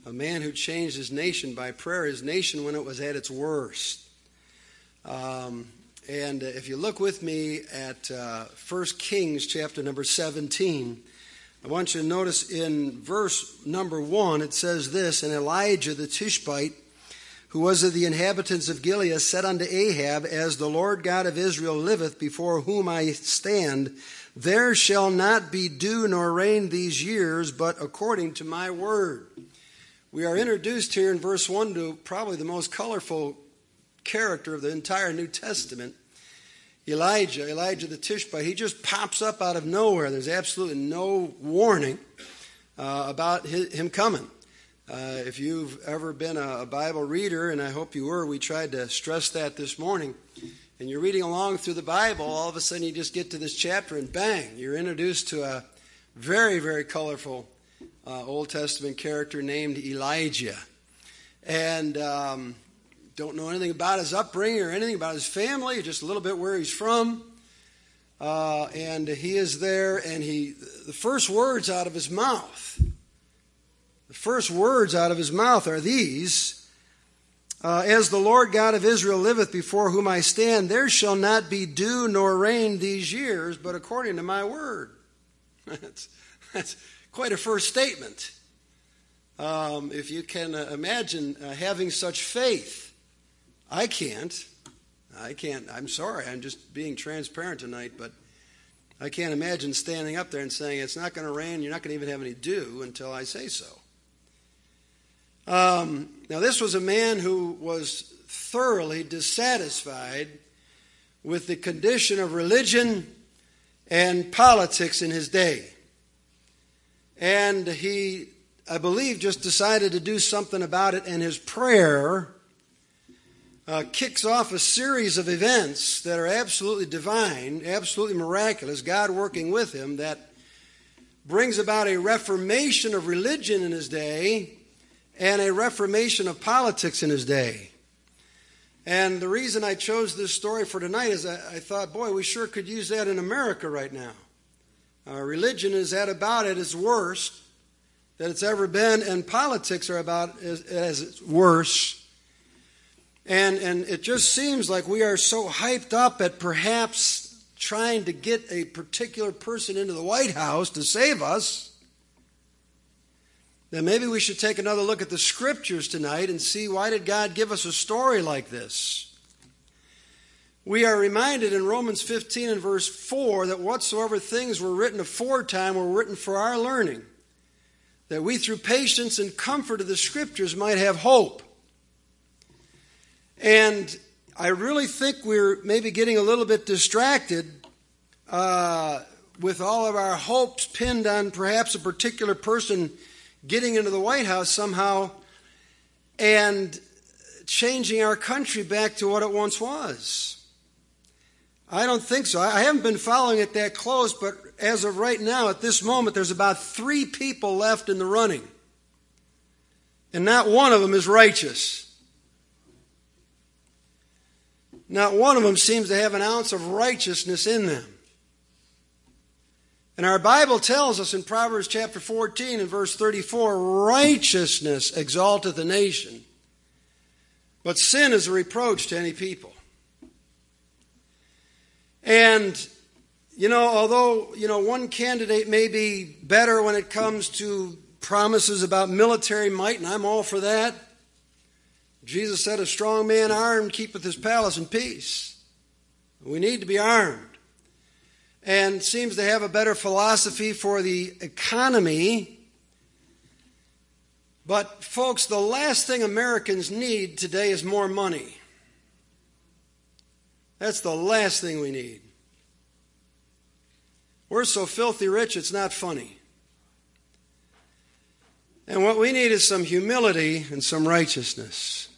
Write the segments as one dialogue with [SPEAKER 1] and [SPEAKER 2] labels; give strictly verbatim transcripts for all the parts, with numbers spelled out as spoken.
[SPEAKER 1] a man who changed his nation by prayer, his nation when it was at its worst. Um, and if you look with me at uh, First Kings chapter number seventeen, I want you to notice in verse number one, it says this, and Elijah the Tishbite, who was of the inhabitants of Gilead, said unto Ahab, as the Lord God of Israel liveth, before whom I stand, there shall not be dew nor rain these years, but according to my word. We are introduced here in verse one to probably the most colorful character of the entire New Testament, Elijah, Elijah the Tishbite. He just pops up out of nowhere. There's absolutely no warning uh, about his, him coming. Uh, if you've ever been a, a Bible reader, and I hope you were, we tried to stress that this morning, and you're reading along through the Bible, all of a sudden you just get to this chapter and bang, you're introduced to a very, very colorful uh, Old Testament character named Elijah. And um, don't know anything about his upbringing or anything about his family, just a little bit where he's from. Uh, and he is there, and he the first words out of his mouth, the first words out of his mouth are these, uh, as the Lord God of Israel liveth, before whom I stand, there shall not be dew nor rain these years, but according to my word. That's, that's quite a first statement. Um, if you can uh, imagine uh, having such faith. I can't. I can't. I'm sorry. I'm just being transparent tonight, but I can't imagine standing up there and saying it's not going to rain, you're not going to even have any dew until I say so. Um, now, this was a man who was thoroughly dissatisfied with the condition of religion and politics in his day. And he, I believe, just decided to do something about it, and his prayer uh, kicks off a series of events that are absolutely divine, absolutely miraculous, God working with him, that brings about a reformation of religion in his day and a reformation of politics in his day. And the reason I chose this story for tonight is I, I thought, boy, we sure could use that in America right now. Uh, religion is at about at its worst that it's ever been, and politics are about as, as its worst. And, and it just seems like we are so hyped up at perhaps trying to get a particular person into the White House to save us, then maybe we should take another look at the Scriptures tonight and see, why did God give us a story like this? We are reminded in Romans fifteen and verse four that whatsoever things were written aforetime were written for our learning, that we through patience and comfort of the Scriptures might have hope. And I really think we're maybe getting a little bit distracted uh, with all of our hopes pinned on perhaps a particular person getting into the White House somehow and changing our country back to what it once was. I don't think so. I haven't been following it that close, but as of right now, at this moment, there's about three people left in the running. And not one of them is righteous. Not one of them seems to have an ounce of righteousness in them. And our Bible tells us in Proverbs chapter fourteen and verse thirty-four, righteousness exalteth a nation, but sin is a reproach to any people. And, you know, although, you know, one candidate may be better when it comes to promises about military might, and I'm all for that. Jesus said, a strong man armed keepeth his palace in peace. We need to be armed. And seems to have a better philosophy for the economy. But, folks, the last thing Americans need today is more money. That's the last thing we need. We're so filthy rich, it's not funny. And what we need is some humility and some righteousness.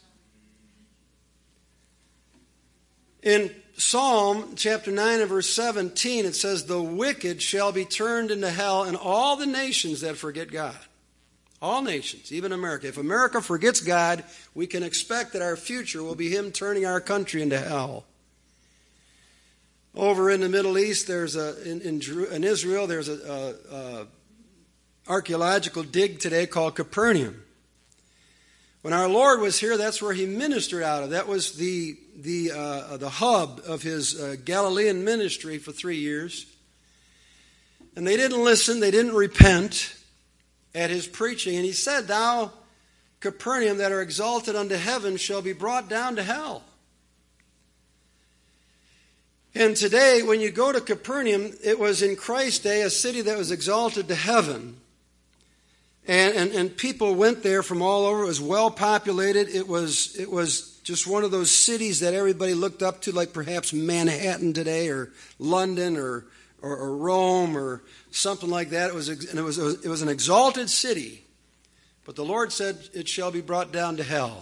[SPEAKER 1] In Psalm chapter nine and verse seventeen, it says, the wicked shall be turned into hell, and all the nations that forget God. All nations, even America. If America forgets God, we can expect that our future will be him turning our country into hell. Over in the Middle East, there's a in, in, in Israel, there's a, a, a archaeological dig today called Capernaum. When our Lord was here, that's where he ministered out of. That was the the uh, the hub of his uh, Galilean ministry for three years. And they didn't listen, they didn't repent at his preaching. And he said, "Thou, Capernaum, that are exalted unto heaven, shall be brought down to hell." And today, when you go to Capernaum, it was in Christ's day a city that was exalted to heaven. And, and, and people went there from all over. It was well populated. It was, it was just one of those cities that everybody looked up to, like perhaps Manhattan today, or London, or, or, or Rome, or something like that. It was, and it was, it was an exalted city. But the Lord said, "It shall be brought down to hell."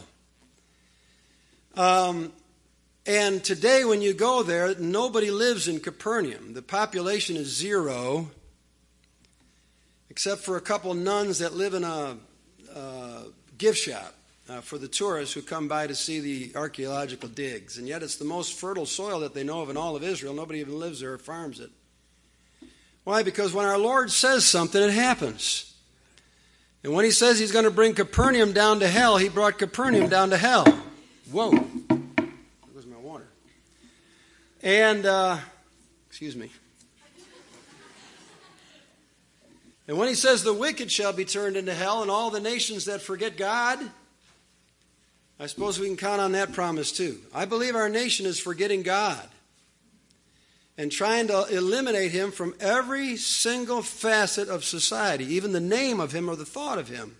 [SPEAKER 1] Um, and today when you go there, nobody lives in Capernaum. The population is zero, except for a couple nuns that live in a, a gift shop uh, for the tourists who come by to see the archaeological digs. And yet it's the most fertile soil that they know of in all of Israel. Nobody even lives there or farms it. Why? Because when our Lord says something, it happens. And when he says he's going to bring Capernaum down to hell, he brought Capernaum down to hell. Whoa. There goes my water. And, uh, excuse me. And when he says the wicked shall be turned into hell and all the nations that forget God, I suppose we can count on that promise too. I believe our nation is forgetting God and trying to eliminate him from every single facet of society, even the name of him or the thought of him.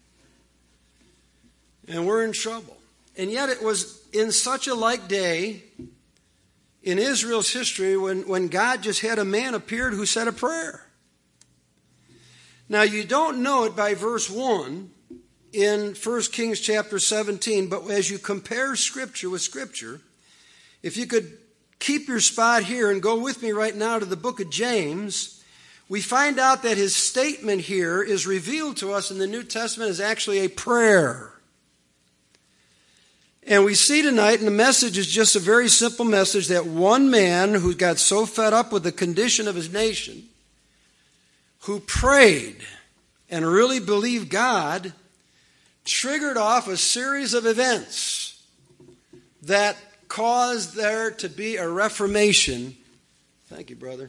[SPEAKER 1] And we're in trouble. And yet it was in such a like day in Israel's history when, when God just had a man appeared who said a prayer. Now, you don't know it by verse one in First Kings chapter seventeen, but as you compare Scripture with Scripture, if you could keep your spot here and go with me right now to the book of James, we find out that his statement here is revealed to us in the New Testament as actually a prayer. And we see tonight, and the message is just a very simple message, that one man who got so fed up with the condition of his nation, who prayed and really believed God, triggered off a series of events that caused there to be a reformation. Thank you, brother.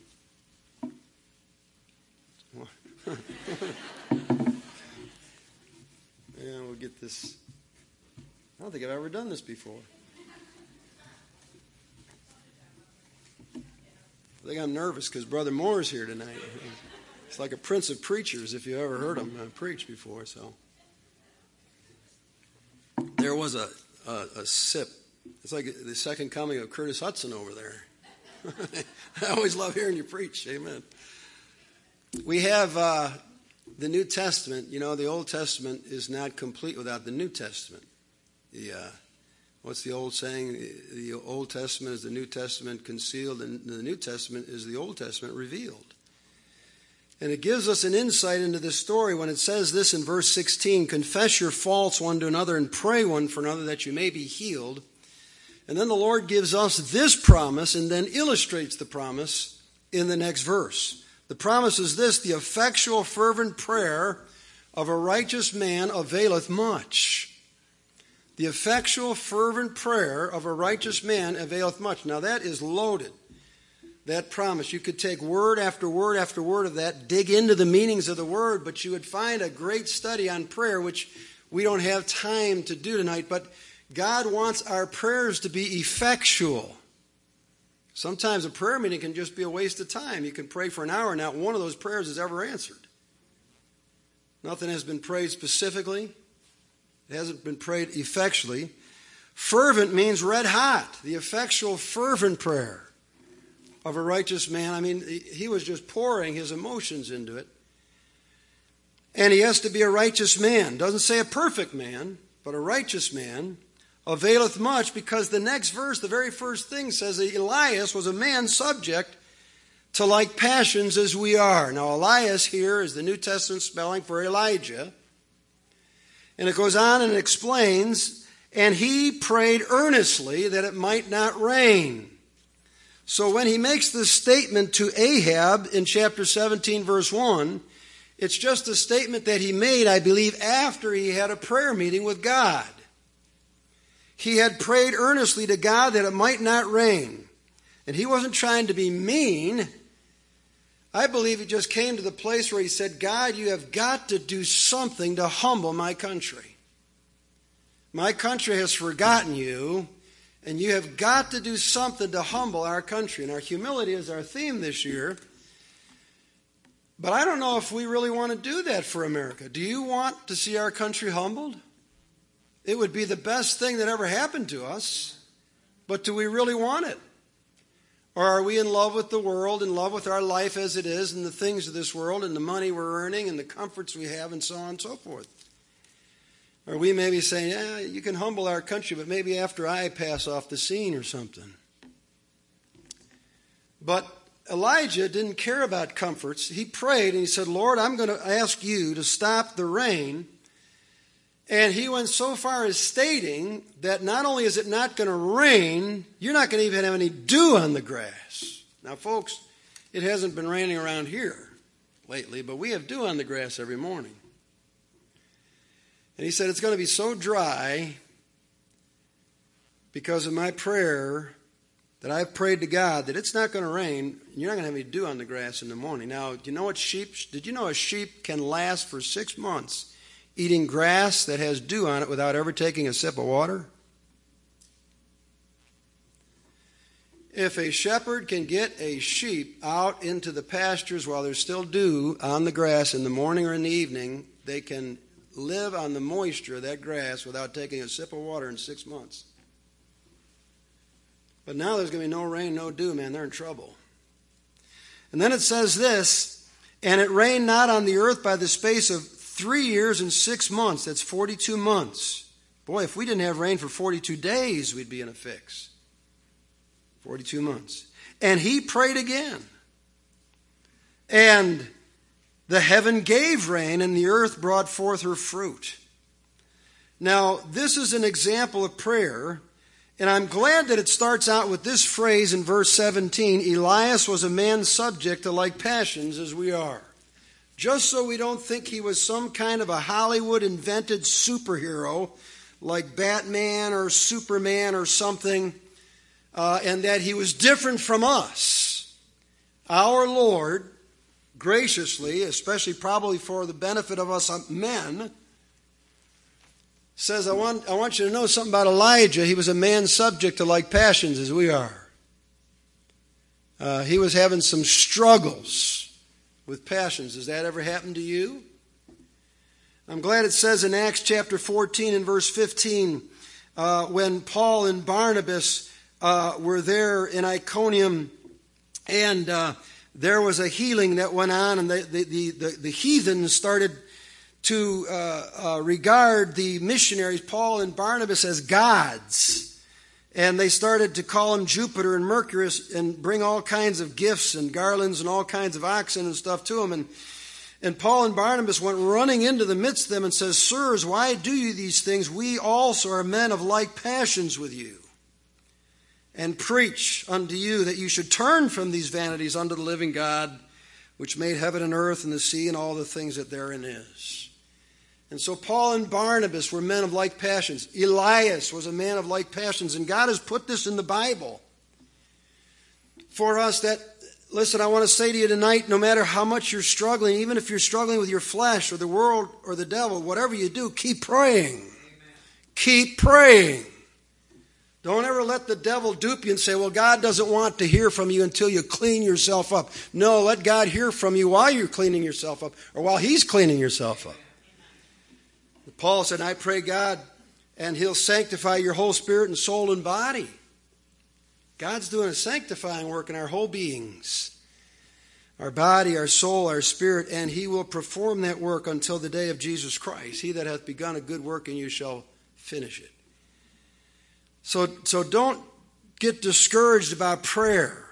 [SPEAKER 1] Yeah, we'll get this. I don't think I've ever done this before. I think I'm nervous because Brother Moore's here tonight. It's like a prince of preachers, if you ever heard him uh, preach before. So there was a, a, a sip. It's like the second coming of Curtis Hudson over there. I always love hearing you preach. Amen. We have uh, the New Testament. You know, the Old Testament is not complete without the New Testament. The uh, what's the old saying? The Old Testament is the New Testament concealed, and the New Testament is the Old Testament revealed. And it gives us an insight into this story when it says this in verse sixteen, "Confess your faults one to another and pray one for another that you may be healed." And then the Lord gives us this promise and then illustrates the promise in the next verse. The promise is this: "The effectual fervent prayer of a righteous man availeth much." The effectual fervent prayer of a righteous man availeth much. Now that is loaded. That promise. You could take word after word after word of that, dig into the meanings of the word, but you would find a great study on prayer, which we don't have time to do tonight. But God wants our prayers to be effectual. Sometimes a prayer meeting can just be a waste of time. You can pray for an hour, and not one of those prayers is ever answered. Nothing has been prayed specifically. It hasn't been prayed effectually. Fervent means red hot. The effectual fervent prayer of a righteous man. I mean, he was just pouring his emotions into it. And he has to be a righteous man. Doesn't say a perfect man, but a righteous man availeth much, because the next verse, the very first thing, says that Elias was a man subject to like passions as we are. Now, Elias here is the New Testament spelling for Elijah. And it goes on and explains, "And he prayed earnestly that it might not rain." So when he makes this statement to Ahab in chapter seventeen, verse one, It's just a statement that he made, I believe, after he had a prayer meeting with God. He had prayed earnestly to God that it might not rain. And he wasn't trying to be mean. I believe he just came to the place where he said, God, you have got to do something to humble my country. My country has forgotten you, and you have got to do something to humble our country. And our humility is our theme this year. But I don't know if we really want to do that for America. Do you want to see our country humbled? It would be the best thing that ever happened to us. But do we really want it? Or are we in love with the world, in love with our life as it is, and the things of this world, and the money we're earning, and the comforts we have, and so on and so forth? Or we may be saying, yeah, you can humble our country, but maybe after I pass off the scene or something. But Elijah didn't care about comforts. He prayed and he said, Lord, I'm going to ask you to stop the rain. And he went so far as stating that not only is it not going to rain, you're not going to even have any dew on the grass. Now, folks, it hasn't been raining around here lately, but we have dew on the grass every morning. And he said it's going to be so dry because of my prayer that I've prayed to God that it's not going to rain, and you're not going to have any dew on the grass in the morning. Now, do you know what sheep, did you know a sheep can last for six months eating grass that has dew on it without ever taking a sip of water? If a shepherd can get a sheep out into the pastures while there's still dew on the grass in the morning or in the evening, they can live on the moisture of that grass without taking a sip of water in six months. But now there's going to be no rain, no dew, man. They're in trouble. And then it says this, and it rained not on the earth by the space of three years and six months. That's forty-two months. Boy, if we didn't have rain for forty-two days, we'd be in a fix. forty-two months. And he prayed again. And the heaven gave rain, and the earth brought forth her fruit. Now, this is an example of prayer. And I'm glad that it starts out with this phrase in verse seventeen, Elias was a man subject to like passions as we are. Just so we don't think he was some kind of a Hollywood-invented superhero like Batman or Superman or something, uh, and that he was different from us. Our Lord, graciously, especially probably for the benefit of us men, says, I want, I want you to know something about Elijah. He was a man subject to like passions as we are. Uh, he was having some struggles with passions. Does that ever happen to you? I'm glad it says in Acts chapter fourteen and verse fifteen, uh, when Paul and Barnabas uh, were there in Iconium, and uh, there was a healing that went on, and the, the, the, the, the heathens started to uh, uh, regard the missionaries, Paul and Barnabas, as gods. And they started to call him Jupiter and Mercury and bring all kinds of gifts and garlands and all kinds of oxen and stuff to him. And, and Paul and Barnabas went running into the midst of them and says, Sirs, why do you these things? We also are men of like passions with you. And preach unto you that you should turn from these vanities unto the living God, which made heaven and earth and the sea and all the things that therein is. And so Paul and Barnabas were men of like passions. Elias was a man of like passions. And God has put this in the Bible for us that, listen, I want to say to you tonight, no matter how much you're struggling, even if you're struggling with your flesh or the world or the devil, whatever you do, keep praying. Amen. Keep praying. Don't ever let the devil dupe you and say, well, God doesn't want to hear from you until you clean yourself up. No, let God hear from you while you're cleaning yourself up or while he's cleaning yourself up. Paul said, I pray God, and he'll sanctify your whole spirit and soul and body. God's doing a sanctifying work in our whole beings, our body, our soul, our spirit, and he will perform that work until the day of Jesus Christ. He that hath begun a good work in you shall finish it. So, so don't get discouraged about prayer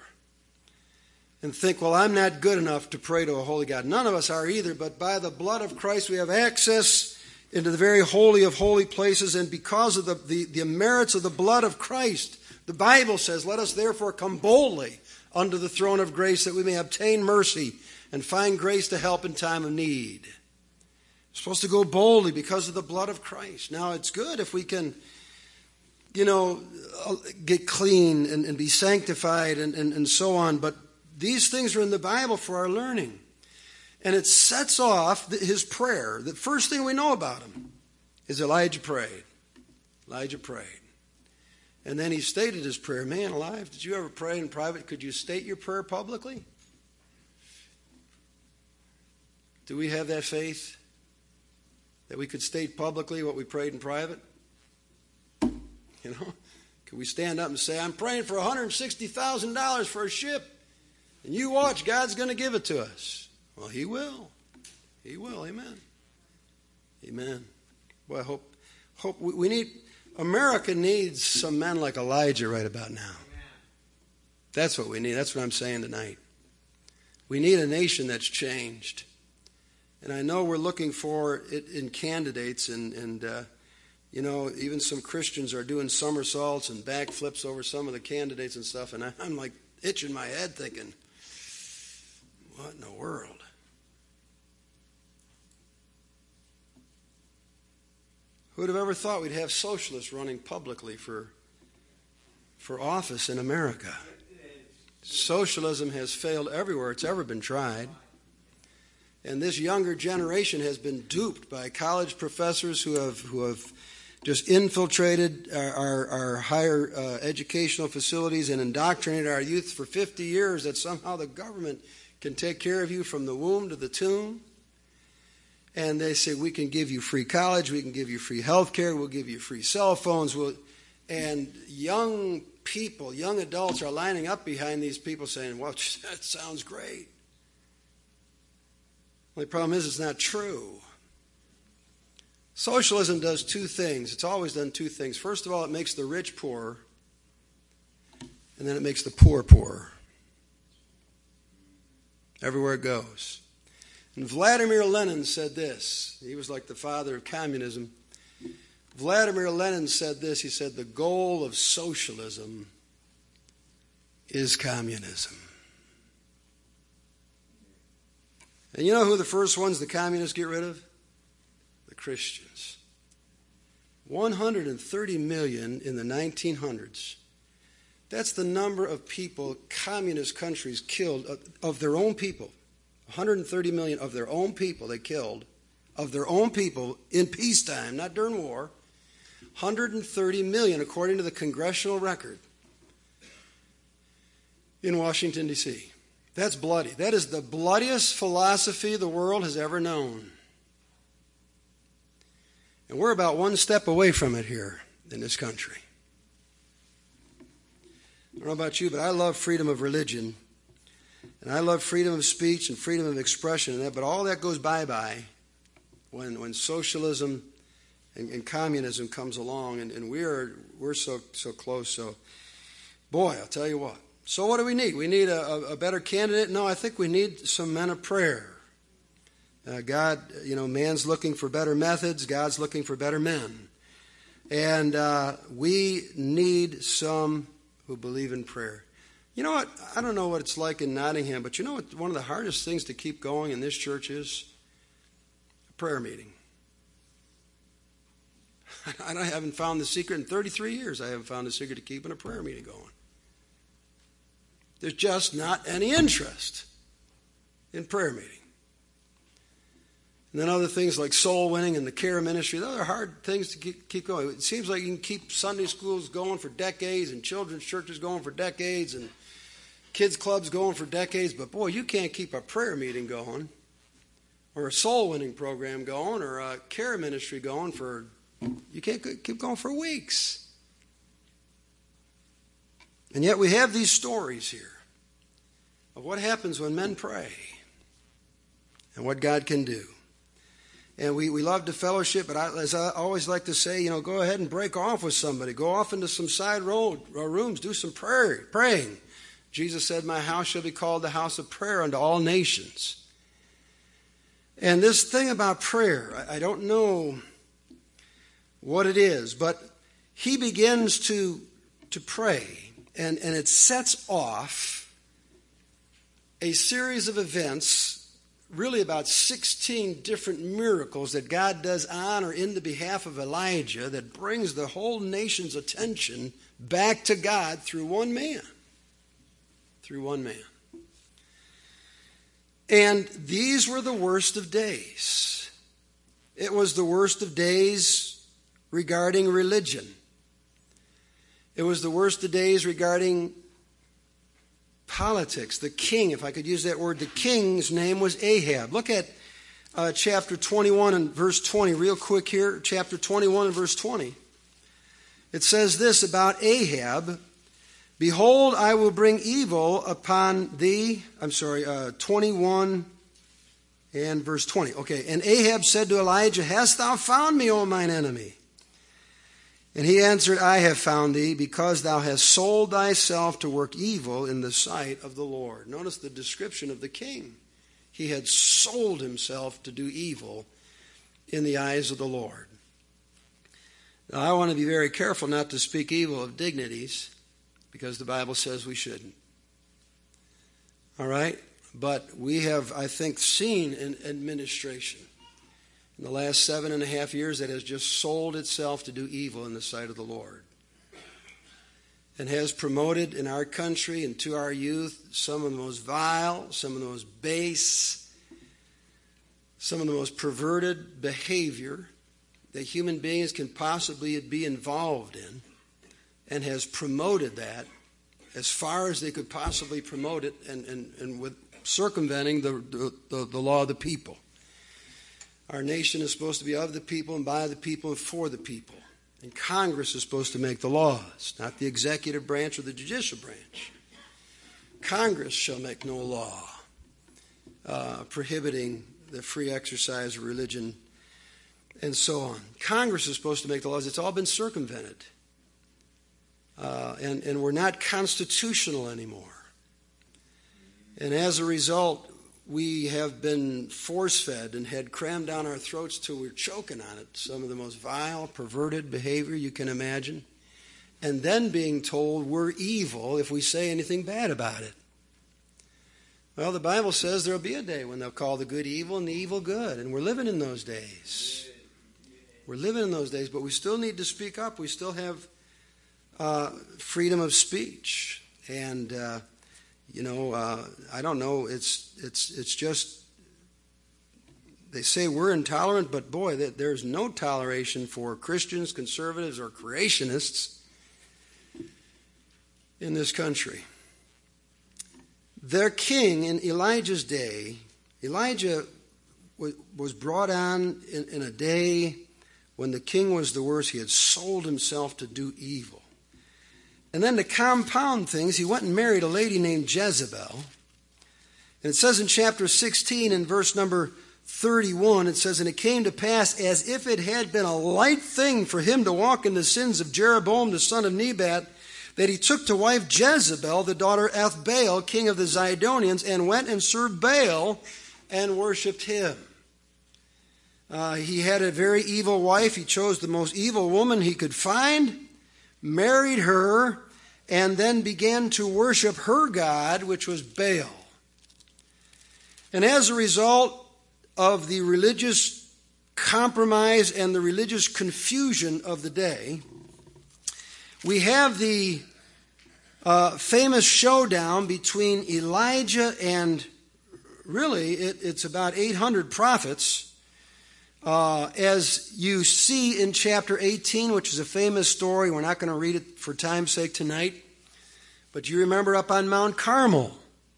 [SPEAKER 1] and think, well, I'm not good enough to pray to a holy God. None of us are either, but by the blood of Christ we have access into the very holy of holy places, and because of the, the, the merits of the blood of Christ, the Bible says, let us therefore come boldly unto the throne of grace that we may obtain mercy and find grace to help in time of need. We're supposed to go boldly because of the blood of Christ. Now, it's good if we can, you know, get clean and, and be sanctified and, and, and so on. But these things are in the Bible for our learning. And it sets off his prayer. The first thing we know about him is Elijah prayed. Elijah prayed. And then he stated his prayer. Man alive, did you ever pray in private? Could you state your prayer publicly? Do we have that faith that we could state publicly what we prayed in private? You know, could we stand up and say, I'm praying for one hundred sixty thousand dollars for a ship, and you watch, God's going to give it to us. Well, he will. He will. Amen. Amen. Well, I hope, hope we, we need, America needs some men like Elijah right about now. That's what we need. That's what I'm saying tonight. We need a nation that's changed. And I know we're looking for it in candidates, and, and uh, you know, even some Christians are doing somersaults and backflips over some of the candidates and stuff, and I, I'm like itching my head thinking, what in the world? Who would have ever thought we'd have socialists running publicly for, for office in America? Socialism has failed everywhere it's ever been tried. And this younger generation has been duped by college professors who have who have just infiltrated our, our, our higher uh, educational facilities and indoctrinated our youth for fifty years that somehow the government can take care of you from the womb to the tomb. And they say, we can give you free college, we can give you free health care, we'll give you free cell phones. We'll... And young people, young adults are lining up behind these people saying, well, that sounds great. The problem is it's not true. Socialism does two things. It's always done two things. First of all, it makes the rich poor, and then it makes the poor poorer. Everywhere it goes. And Vladimir Lenin said this. He was like the father of communism. Vladimir Lenin said this. He said, the goal of socialism is communism. And you know who the first ones the communists get rid of? The Christians. one hundred thirty million in the nineteen hundreds. That's the number of people communist countries killed of, of their own people. one hundred thirty million of their own people they killed, of their own people in peacetime, not during war. one hundred thirty million according to the congressional record in Washington, D C That's bloody. That is the bloodiest philosophy the world has ever known. And we're about one step away from it here in this country. I don't know about you, but I love freedom of religion. And I love freedom of speech and freedom of expression and that, but all that goes bye-bye when when socialism and, and communism comes along, and, and we're we're so so close. So, boy, I'll tell you what. So what do we need? We need a, a, a better candidate? No, I think we need some men of prayer. Uh, God, you know, man's looking for better methods. God's looking for better men. And uh, we need some who believe in prayer. You know what? I don't know what it's like in Nottingham, but you know what one of the hardest things to keep going in this church is? A prayer meeting. I haven't found the secret in thirty-three years. I haven't found the secret to keeping a prayer meeting going. There's just not any interest in prayer meeting. And then other things like soul winning and the care ministry, those are hard things to keep, keep going. It seems like you can keep Sunday schools going for decades and children's churches going for decades and kids clubs going for decades, but boy, you can't keep a prayer meeting going or a soul winning program going or a care ministry going for, you can't keep going for weeks. And yet we have these stories here of what happens when men pray and what God can do. And we, we love to fellowship, but I, as I always like to say, you know, go ahead and break off with somebody. Go off into some side road or rooms. Do some prayer, praying. Jesus said, my house shall be called the house of prayer unto all nations. And this thing about prayer, I, I don't know what it is, but he begins to, to pray, and, and it sets off a series of events really about sixteen different miracles that God does on or in the behalf of Elijah that brings the whole nation's attention back to God through one man. Through one man. And these were the worst of days. It was the worst of days regarding religion. It was the worst of days regarding politics. The king, if I could use that word, the king's name was Ahab. Look at uh, chapter twenty-one and verse twenty real quick here. Chapter twenty-one and verse twenty. It says this about Ahab. Behold, I will bring evil upon thee. I'm sorry, uh, twenty-one and verse twenty. Okay, and Ahab said to Elijah, Hast thou found me, O mine enemy? And he answered, I have found thee, because thou hast sold thyself to work evil in the sight of the Lord. Notice the description of the king. He had sold himself to do evil in the eyes of the Lord. Now, I want to be very careful not to speak evil of dignities, because the Bible says we shouldn't. All right? But we have, I think, seen an administration in the last seven and a half years that has just sold itself to do evil in the sight of the Lord. And has promoted in our country and to our youth some of the most vile, some of the most base, some of the most perverted behavior that human beings can possibly be involved in, and has promoted that as far as they could possibly promote it, and, and, and with circumventing the, the, the law of the people. Our nation is supposed to be of the people and by the people and for the people. And Congress is supposed to make the laws, not the executive branch or the judicial branch. Congress shall make no law uh, prohibiting the free exercise of religion and so on. Congress is supposed to make the laws. It's all been circumvented. Uh, and, and we're not constitutional anymore. And as a result, we have been force-fed and had crammed down our throats till we're choking on it. Some of the most vile, perverted behavior you can imagine. And then being told we're evil if we say anything bad about it. Well, the Bible says there'll be a day when they'll call the good evil and the evil good. And we're living in those days. We're living in those days, but we still need to speak up. We still have uh, freedom of speech. And... Uh, You know, uh, I don't know. It's it's it's just, they say we're intolerant, but boy, there's no toleration for Christians, conservatives, or creationists in this country. Their king in Elijah's day, Elijah was brought on in, in a day when the king was the worst. He had sold himself to do evil. And then to compound things, he went and married a lady named Jezebel. And it says in chapter sixteen, in verse number thirty-one, it says, And it came to pass, as if it had been a light thing for him to walk in the sins of Jeroboam the son of Nebat, that he took to wife Jezebel, the daughter of Ethbaal, king of the Zidonians, and went and served Baal and worshipped him. Uh, he had a very evil wife. He chose the most evil woman he could find, married her, and then began to worship her god, which was Baal. And as a result of the religious compromise and the religious confusion of the day, we have the uh, famous showdown between Elijah and, really, it, it's about eight hundred prophets. Uh, as you see in chapter eighteen, which is a famous story. We're not going to read it for time's sake tonight. But you remember up on Mount Carmel,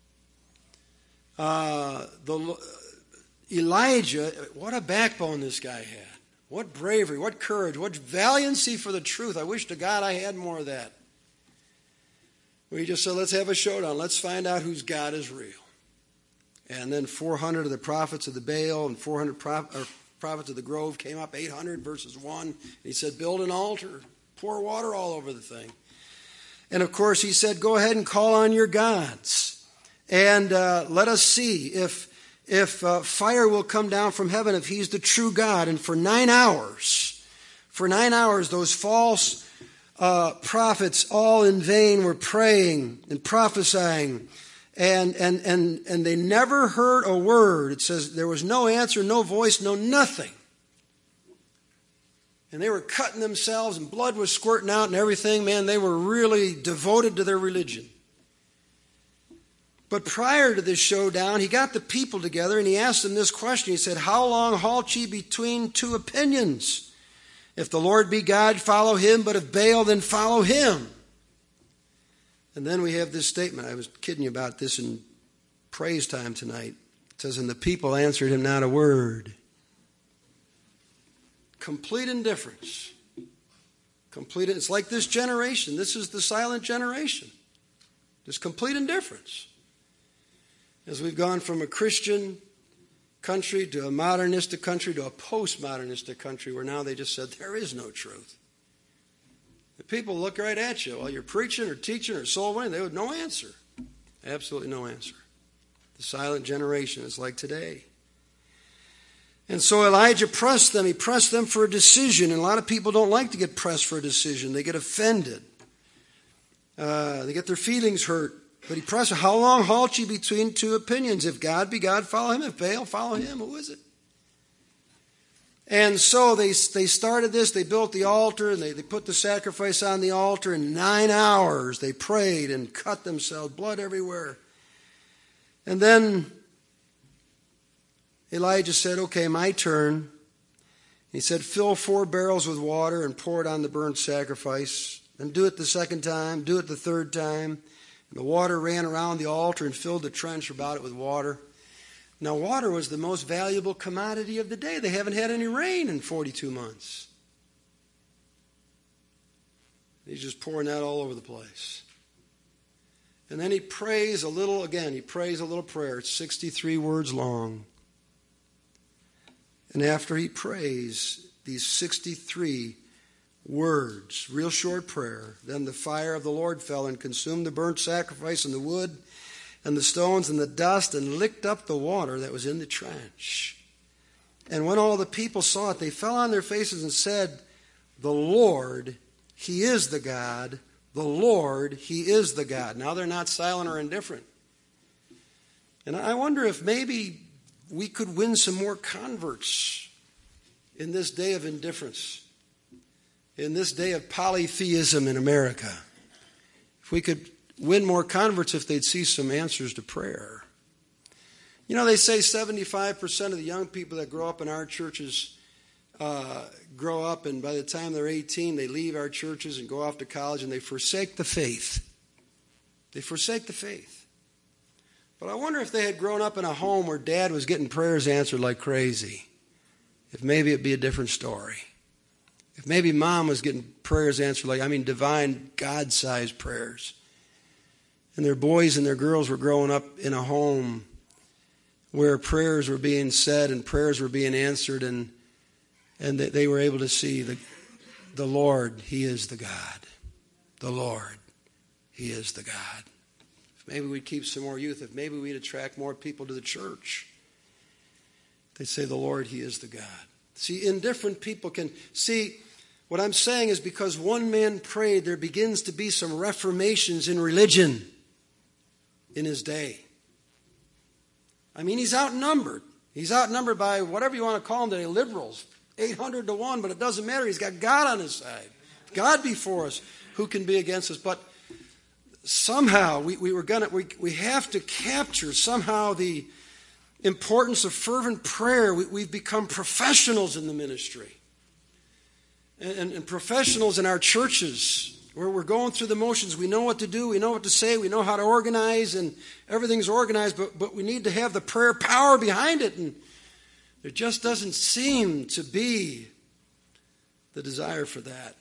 [SPEAKER 1] uh, the, Elijah, what a backbone this guy had. What bravery, what courage, what valiancy for the truth. I wish to God I had more of that. We just said, let's have a showdown. Let's find out whose God is real. And then four hundred of the prophets of the Baal and four hundred prophets... prophets of the grove came up, eight hundred verses one. And he said, build an altar, pour water all over the thing. And of course he said, go ahead and call on your gods. And uh, let us see if, if uh, fire will come down from heaven, if he's the true God. And for nine hours, for nine hours, those false uh, prophets all in vain were praying and prophesying And, and, and, and they never heard a word. It says there was no answer, no voice, no nothing. And they were cutting themselves and blood was squirting out and everything. Man, they were really devoted to their religion. But prior to this showdown, he got the people together and he asked them this question. He said, how long halt ye between two opinions? If the Lord be God, follow him, but if Baal, then follow him. And then we have this statement. I was kidding you about this in praise time tonight. It says, and the people answered him not a word. Complete indifference. Complete. It's like this generation. This is the silent generation. Just complete indifference. As we've gone from a Christian country to a modernistic country to a postmodernistic country where now they just said there is no truth. The people look right at you while you're preaching or teaching or soul winning. They have no answer. Absolutely no answer. The silent generation is like today. And so Elijah pressed them. He pressed them for a decision. And a lot of people don't like to get pressed for a decision. They get offended. Uh, they get their feelings hurt. But he pressed them. How long halt ye between two opinions? If God be God, follow him. If Baal, follow him. Who is it? And so they they started this. They built the altar and they, they put the sacrifice on the altar. In nine hours they prayed and cut themselves, blood everywhere. And then Elijah said, okay, my turn. He said, fill four barrels with water and pour it on the burnt sacrifice. And do it the second time, do it the third time. And the water ran around the altar and filled the trench about it with water. Now, water was the most valuable commodity of the day. They haven't had any rain in forty-two months. He's just pouring that all over the place. And then he prays a little, again, he prays a little prayer. It's sixty-three words long. And after he prays these sixty-three words, real short prayer, then the fire of the Lord fell and consumed the burnt sacrifice and the wood and the stones and the dust and licked up the water that was in the trench. And when all the people saw it, they fell on their faces and said, the Lord, he is the God. The Lord, he is the God. Now they're not silent or indifferent. And I wonder if maybe we could win some more converts in this day of indifference, in this day of polytheism in America. If we could win more converts if they'd see some answers to prayer. You know, they say seventy-five percent of the young people that grow up in our churches uh, grow up, and by the time they're eighteen, they leave our churches and go off to college, and they forsake the faith. They forsake the faith. But I wonder if they had grown up in a home where dad was getting prayers answered like crazy, if maybe it'd be a different story. If maybe mom was getting prayers answered like, I mean, divine, God-sized prayers. And their boys and their girls were growing up in a home where prayers were being said and prayers were being answered, and and they, they were able to see the, the Lord, he is the God. The Lord, he is the God. If maybe we'd keep some more youth, if maybe we'd attract more people to the church, they'd say the Lord, he is the God. See, indifferent people can see. What I'm saying is because one man prayed, there begins to be some reformations in religion in his day. I mean, he's outnumbered. He's outnumbered by whatever you want to call them today, liberals, eight hundred to one, but it doesn't matter. He's got God on his side. God before us. Who can be against us? But somehow we, we were gonna we we have to capture somehow the importance of fervent prayer. We, we've become professionals in the ministry. And, and, and professionals in our churches, where we're going through the motions. We know what to do. We know what to say. We know how to organize, and everything's organized, but, but we need to have the prayer power behind it. And there just doesn't seem to be the desire for that.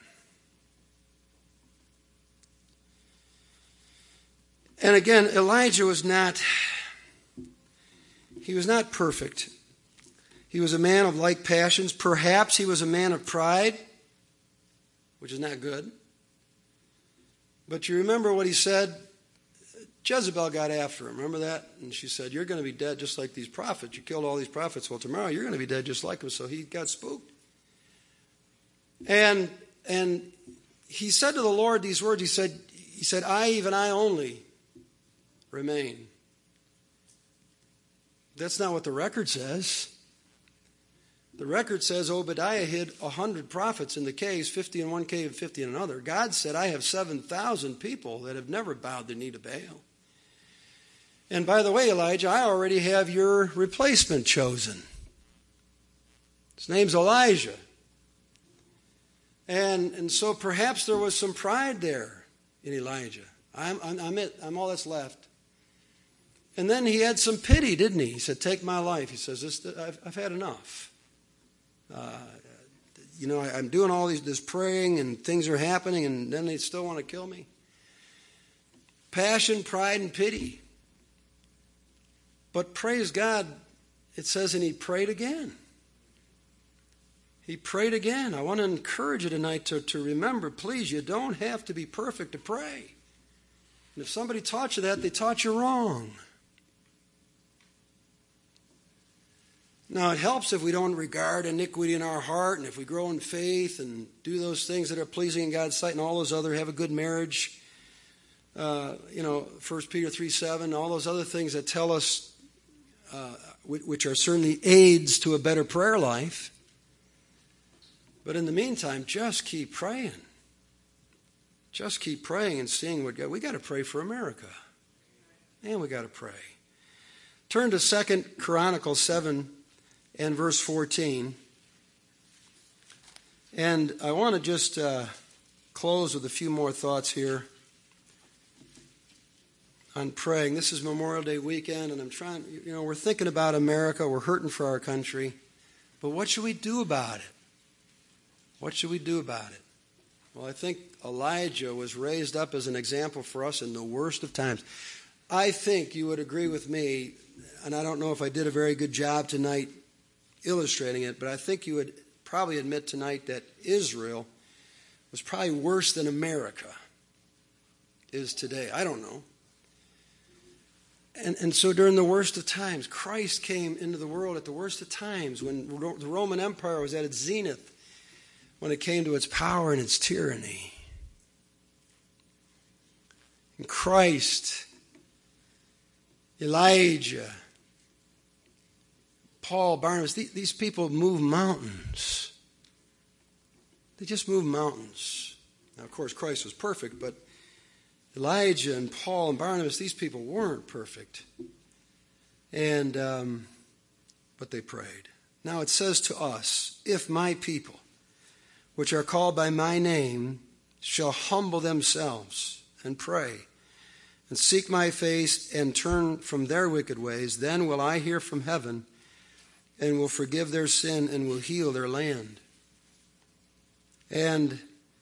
[SPEAKER 1] And again, Elijah was not, he was not perfect. He was a man of like passions. Perhaps he was a man of pride, which is not good. But you remember what he said? Jezebel got after him. Remember that? And she said, you're going to be dead just like these prophets. You killed all these prophets. Well, tomorrow you're going to be dead just like them. So he got spooked. And and he said to the Lord these words. He said, he said, I, even I only, remain. That's not what the record says. The record says Obadiah hid a hundred prophets in the caves, fifty in one cave and fifty in another. God said, I have seven thousand people that have never bowed their knee to Baal. And by the way, Elijah, I already have your replacement chosen. His name's Elijah. And, and so perhaps there was some pride there in Elijah. I'm, I'm, I'm it. I'm all that's left. And then he had some pity, didn't he? He said, take my life. He says, this, I've, I've had enough. Uh, you know, I, I'm doing all these, this praying and things are happening, and then they still want to kill me. Passion, pride, and pity. But praise God, it says, and he prayed again. He prayed again. I want to encourage you tonight to, to remember, please, you don't have to be perfect to pray. And if somebody taught you that, they taught you wrong. Now, it helps if we don't regard iniquity in our heart, and if we grow in faith and do those things that are pleasing in God's sight, and all those other, have a good marriage, uh, you know, First Peter three seven, all those other things that tell us, uh, which are certainly aids to a better prayer life. But in the meantime, just keep praying. Just keep praying and seeing what God. We got to pray for America, and we got to pray. Turn to Second Chronicles seven and verse fourteen, and I want to just uh, close with a few more thoughts here on praying. This is Memorial Day weekend, and I'm trying. You know, we're thinking about America. We're hurting for our country, but what should we do about it? What should we do about it? Well, I think Elijah was raised up as an example for us in the worst of times. I think you would agree with me, and I don't know if I did a very good job tonight illustrating it, but I think you would probably admit tonight that Israel was probably worse than America is today. I don't know. And, and so during the worst of times, Christ came into the world at the worst of times when the Roman Empire was at its zenith, when it came to its power and its tyranny. And Christ, Elijah, Paul, Barnabas, these people move mountains. They just move mountains. Now, of course, Christ was perfect, but Elijah and Paul and Barnabas, these people weren't perfect. And, um, but they prayed. Now it says to us, if my people, which are called by my name, shall humble themselves and pray and seek my face and turn from their wicked ways, then will I hear from heaven and will forgive their sin and will heal their land. And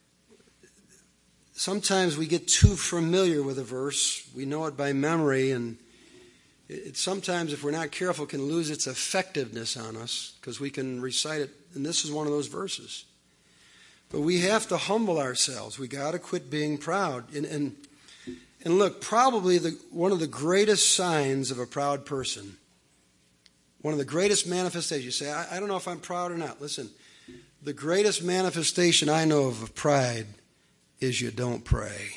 [SPEAKER 1] sometimes we get too familiar with a verse. We know it by memory, and it sometimes, if we're not careful, can lose its effectiveness on us because we can recite it, and this is one of those verses. But we have to humble ourselves. We got to quit being proud. And, and, and look, probably the, one of the greatest signs of a proud person, one of the greatest manifestations, you say, I, I don't know if I'm proud or not. Listen, the greatest manifestation I know of of pride is you don't pray.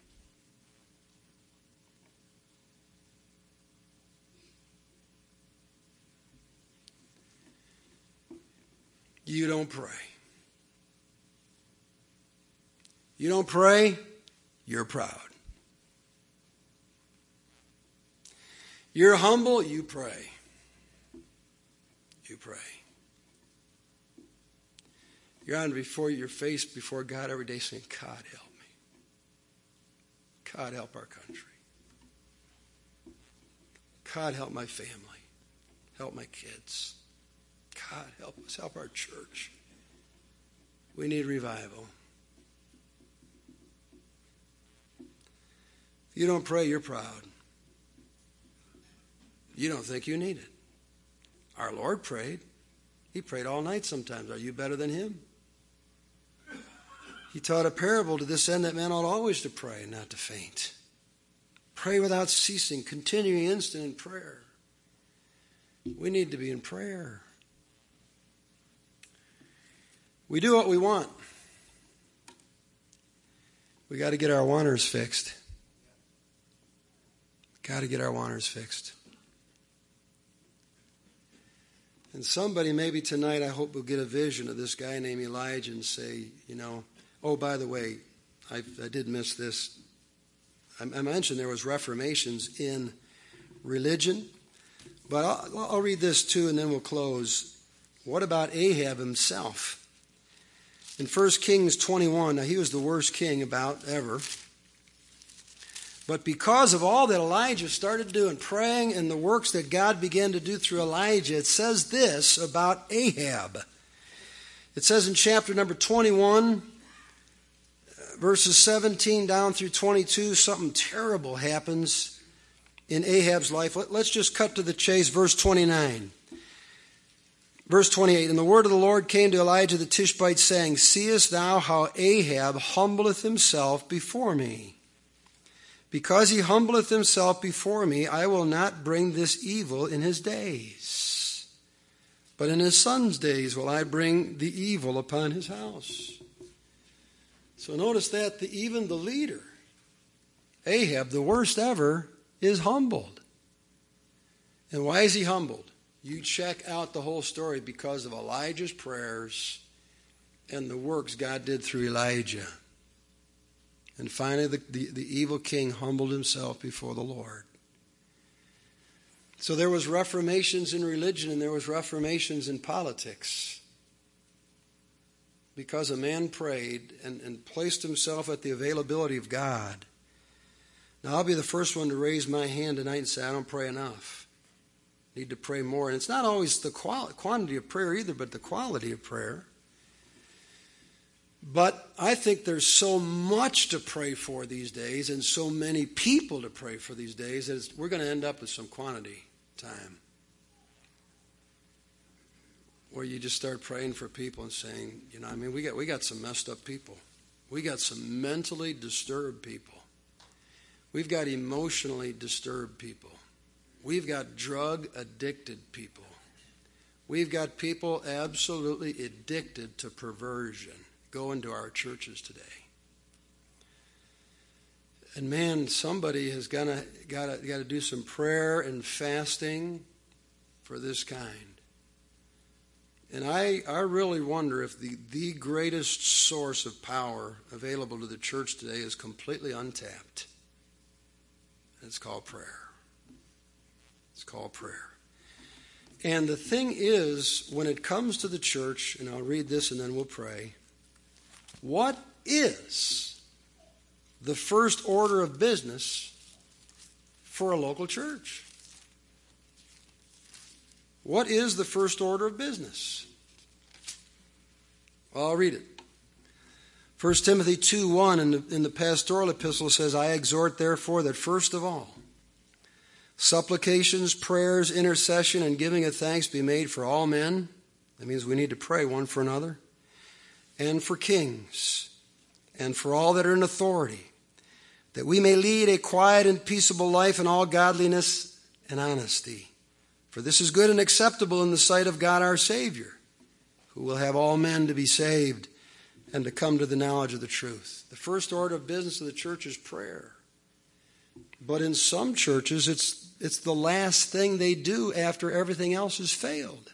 [SPEAKER 1] You don't pray. You don't pray, you're proud. You're humble, you pray. You pray. You're on before your face before God every day saying, God help me. God help our country. God help my family. Help my kids. God help us. Help our church. We need revival. If you don't pray, you're proud. You don't think you need it. Our Lord prayed. He prayed all night sometimes. Are you better than him? He taught a parable to this end that men ought always to pray and not to faint. Pray without ceasing, continuing instant in prayer. We need to be in prayer. We do what we want. We got to get our wanters fixed. Got to get our wanters fixed. And somebody maybe tonight, I hope, will get a vision of this guy named Elijah and say, you know, oh, by the way, I, I did miss this. I, I mentioned there was reformations in religion. But I'll, I'll read this too, and then we'll close. What about Ahab himself? In First Kings twenty-one, now he was the worst king about ever. But because of all that Elijah started doing, praying, and the works that God began to do through Elijah, it says this about Ahab. It says in chapter number twenty-one, verses seventeen down through twenty-two, something terrible happens in Ahab's life. Let's just cut to the chase, verse twenty-nine. Verse twenty-eight, and the word of the Lord came to Elijah the Tishbite, saying, seest thou how Ahab humbleth himself before me? Because he humbleth himself before me, I will not bring this evil in his days. But in his son's days will I bring the evil upon his house. So notice that the, even the leader, Ahab, the worst ever, is humbled. And why is he humbled? You check out the whole story because of Elijah's prayers and the works God did through Elijah. And finally, the, the, the evil king humbled himself before the Lord. So there was reformations in religion and there was reformations in politics. Because a man prayed and, and placed himself at the availability of God. Now, I'll be the first one to raise my hand tonight and say, I don't pray enough. I need to pray more. And it's not always the quali- quantity of prayer either, but the quality of prayer. But I think there's so much to pray for these days and so many people to pray for these days that it's, we're going to end up with some quantity time. Where you just start praying for people and saying, you know, I mean, we got we got some messed up people. We got some mentally disturbed people. We've got emotionally disturbed people. We've got drug addicted people. We've got people absolutely addicted to perversion. Go into our churches today. And man, somebody has got to got to got to do some prayer and fasting for this kind. And I, I really wonder if the, the greatest source of power available to the church today is completely untapped. It's called prayer. It's called prayer. And the thing is, when it comes to the church, and I'll read this and then we'll pray. What is the first order of business for a local church? What is the first order of business? Well, I'll read it. First Timothy two one in the, in the pastoral epistle says, I exhort therefore that first of all, supplications, prayers, intercession, and giving of thanks be made for all men. That means we need to pray one for another. And for kings, and for all that are in authority, that we may lead a quiet and peaceable life in all godliness and honesty. For this is good and acceptable in the sight of God our Savior, who will have all men to be saved and to come to the knowledge of the truth. The first order of business of the church is prayer. But in some churches, it's, it's the last thing they do after everything else has failed.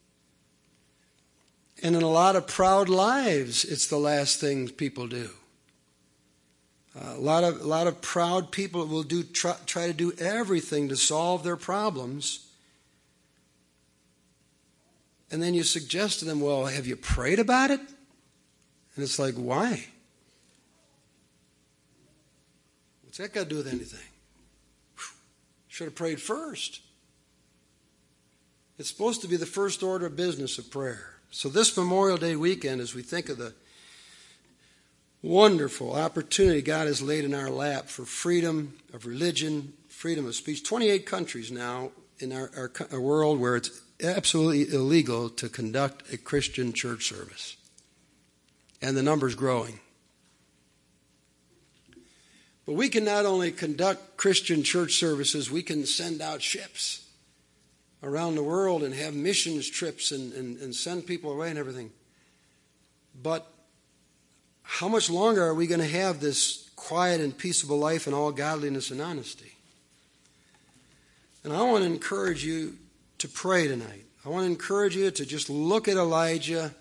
[SPEAKER 1] And in a lot of proud lives, it's the last thing people do. Uh, a lot of a lot of proud people will do try, try to do everything to solve their problems. And then you suggest to them, well, have you prayed about it? And it's like, why? What's that got to do with anything? Should have prayed first. It's supposed to be the first order of business of prayer. So this Memorial Day weekend, as we think of the wonderful opportunity God has laid in our lap for freedom of religion, freedom of speech, twenty-eight countries now in our, our, our world where it's absolutely illegal to conduct a Christian church service. And the number's growing. But we can not only conduct Christian church services, we can send out ships around the world and have missions trips and, and, and send people away and everything. But how much longer are we going to have this quiet and peaceable life in all godliness and honesty? And I want to encourage you to pray tonight. I want to encourage you to just look at Elijah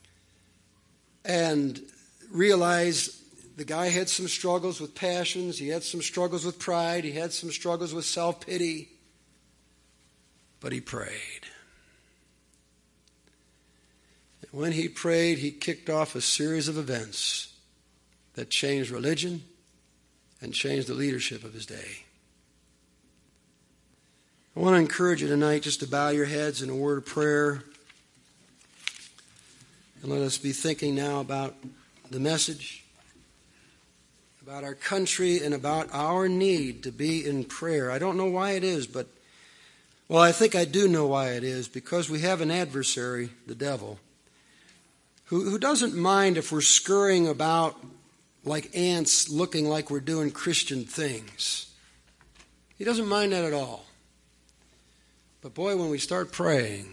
[SPEAKER 1] and realize the guy had some struggles with passions. He had some struggles with pride. He had some struggles with self-pity. But he prayed. And when he prayed, he kicked off a series of events that changed religion and changed the leadership of his day. I want to encourage you tonight just to bow your heads in a word of prayer. And let us be thinking now about the message, about our country, and about our need to be in prayer. I don't know why it is, but, well, I think I do know why it is, because we have an adversary, the devil, who, who doesn't mind if we're scurrying about like ants looking like we're doing Christian things. He doesn't mind that at all. But boy, when we start praying,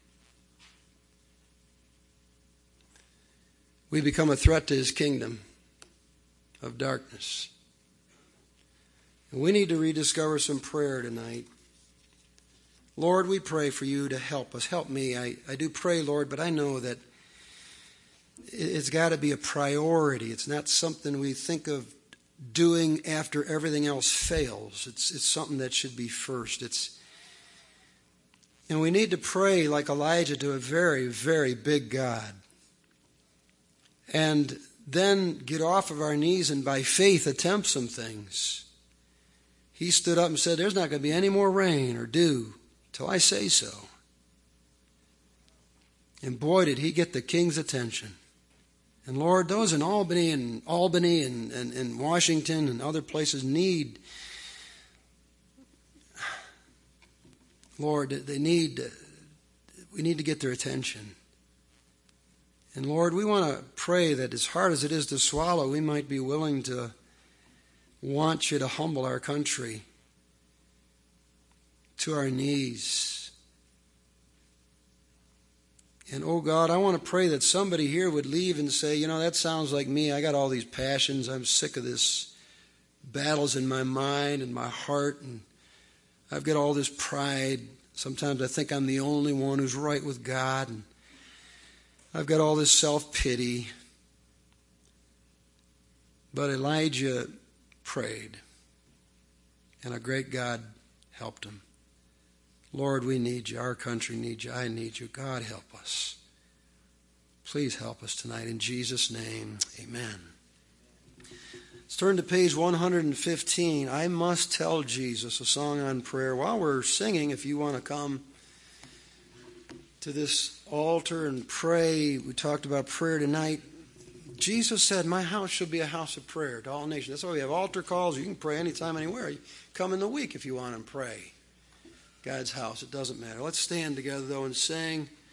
[SPEAKER 1] we become a threat to his kingdom of darkness. And we need to rediscover some prayer tonight. Lord, we pray for you to help us. Help me. I, I do pray, Lord, but I know that it's got to be a priority. It's not something we think of doing after everything else fails. It's, it's something that should be first. It's And we need to pray like Elijah to a very, very big God. And then get off of our knees and by faith attempt some things. He stood up and said, there's not going to be any more rain or dew till I say so. And boy, did he get the king's attention. And Lord, those in Albany and Albany and, and, and Washington and other places need, Lord, they need, we need to get their attention. And Lord, we want to pray that as hard as it is to swallow, we might be willing to want you to humble our country to our knees. And oh God, I want to pray that somebody here would leave and say, you know, that sounds like me. I got all these passions. I'm sick of this battles in my mind and my heart, and I've got all this pride. Sometimes I think I'm the only one who's right with God, and I've got all this self-pity. But Elijah prayed, and a great God helped him. Lord, we need you. Our country needs you. I need you. God, help us. Please help us tonight. In Jesus' name, amen. Let's turn to page one hundred fifteen. I Must Tell Jesus, a song on prayer. While we're singing, if you want to come to this altar and pray, we talked about prayer tonight. Jesus said, my house shall be a house of prayer to all nations. That's why we have altar calls. You can pray anytime, anywhere. You come in the week if you want and pray. God's house, it doesn't matter. Let's stand together, though, and sing.